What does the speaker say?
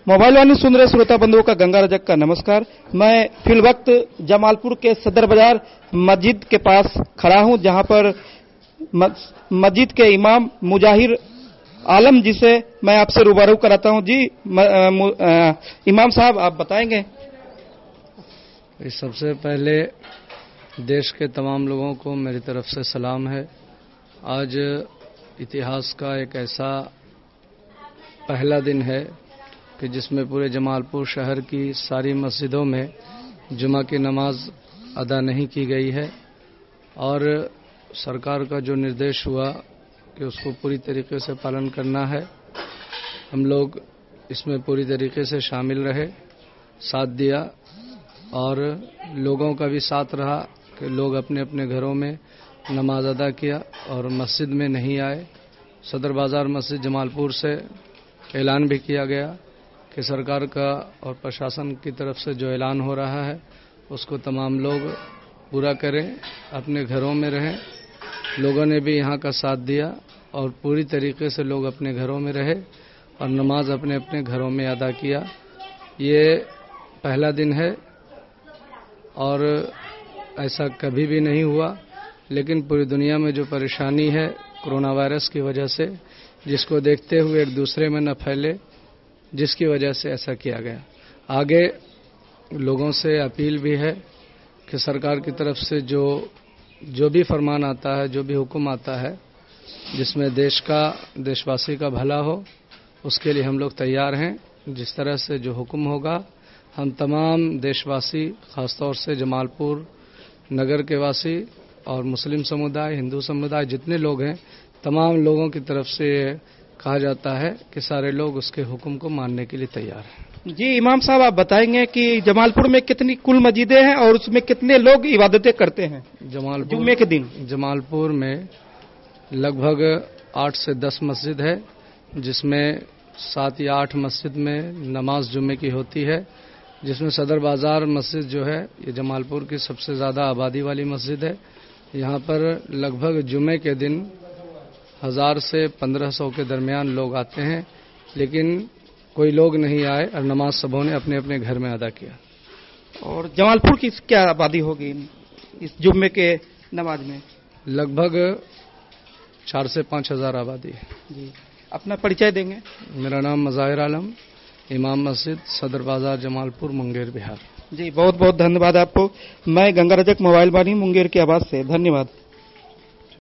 Mobile वाणी सुन रहे श्रोता बंधुओं का गंगा रजक का नमस्कार। मैं फिल वक्त जमालपुर के सदर बाजार मस्जिद के पास खड़ा हूं, जहां पर मस्जिद के इमाम मुजाहिर आलम जी से मैं आपसे रूबरू कराता हूं। जी इमाम साहब, आप बताएंगे? सबसे पहले देश के तमाम लोगों को मेरी तरफ से सलाम है। आज इतिहास का एक ऐसा पहला दिन है कि जिसमें पूरे जमालपुर शहर की सारी मस्जिदों में जुमा की नमाज अदा नहीं की गई है और सरकार का जो निर्देश हुआ कि उसको पूरी तरीके से पालन करना है। हम लोग इसमें पूरी तरीके से शामिल रहे, साथ दिया और लोगों का भी साथ रहा कि लोग अपने अपने घरों में नमाज अदा किया और मस्जिद में नहीं आए। सदर बाजार मस्जिद जमालपुर से ऐलान भी किया गया कि सरकार का और प्रशासन की तरफ से जो ऐलान हो रहा है उसको तमाम लोग पूरा करें, अपने घरों में रहें। लोगों ने भी यहाँ का साथ दिया और पूरी तरीके से लोग अपने घरों में रहे और नमाज अपने अपने घरों में अदा किया। ये पहला दिन है और ऐसा कभी भी नहीं हुआ, लेकिन पूरी दुनिया में जो परेशानी है कोरोना वायरस की वजह से, जिसको देखते हुए एक दूसरे में न फैले, जिसकी वजह से ऐसा किया गया। आगे लोगों से अपील भी है कि सरकार की तरफ से जो भी फरमान आता है, जो भी हुक्म आता है जिसमें देशवासी का भला हो, उसके लिए हम लोग तैयार हैं। जिस तरह से जो हुक्म होगा हम तमाम देशवासी, खासतौर से जमालपुर नगर के वासी और मुस्लिम समुदाय, हिंदू समुदाय, जितने लोग हैं, तमाम लोगों की तरफ से कहा जाता है कि सारे लोग उसके हुक्म को मानने के लिए तैयार हैं। जी इमाम साहब, आप बताएंगे कि जमालपुर में कितनी कुल मस्जिदें हैं और उसमें कितने लोग इबादतें करते हैं जुम्मे के दिन? जमालपुर में लगभग 8 से 10 मस्जिद है, जिसमें 7 या 8 मस्जिद में नमाज जुम्मे की होती है। जिसमें सदर बाजार मस्जिद जो है ये जमालपुर की सबसे ज़्यादा आबादी वाली मस्जिद है। यहाँ पर लगभग जुम्मे के दिन 1000 से 1500 के दरमियान लोग आते हैं, लेकिन कोई लोग नहीं आए और नमाज सबों ने अपने अपने घर में अदा किया। और जमालपुर की क्या आबादी होगी इस जुम्मे के नमाज में? लगभग 4 से 5 हज़ार आबादी है। जी, अपना परिचय देंगे? मेरा नाम मुजाहिर आलम, इमाम मस्जिद, सदर बाजार, जमालपुर, मुंगेर, बिहार। जी बहुत बहुत धन्यवाद आपको। मैं गंगा रजक मोबाइल वाणी मुंगेर की आवाज से धन्यवाद।